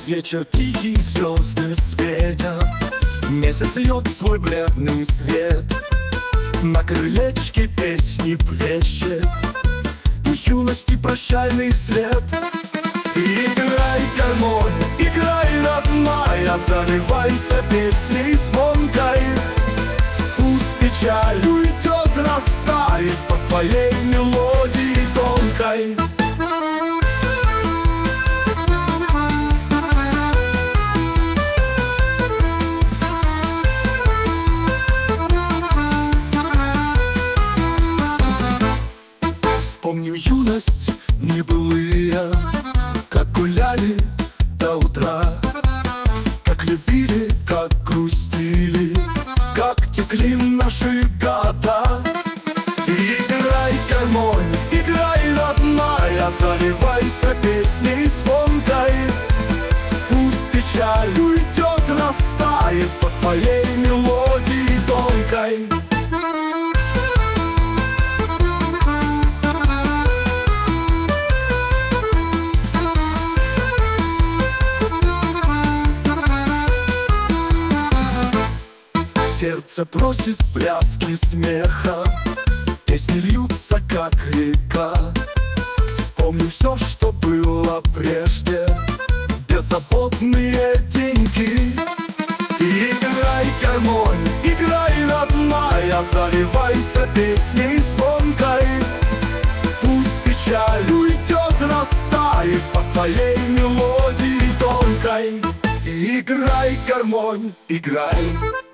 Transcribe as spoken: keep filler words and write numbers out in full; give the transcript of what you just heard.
вечер тихий, звезды светят, месяц льет свой бледный свет. На крылечке песни плещет и юности прощальный след. Играй, гармонь, играй, родная, заливайся песней звонкой. Пусть печаль уйдет, растает под твоей мелодией тонкой. Вспомним юность небылые, как гуляли до утра, как любили, как грустили, как текли наши года. Играй, гармонь, играй, родная, заливайся песней звонкой. Пусть печаль уйдет, растает под твоей мелодией тонкой. Сердце просит пляски смеха, песни льются, как река. Вспомни все, что было прежде, беззаботные деньги. Играй, гармонь, играй, родная, заливайся песней звонкой. Пусть печаль уйдет, растает под твоей мелодией тонкой. Играй, гармонь, играй.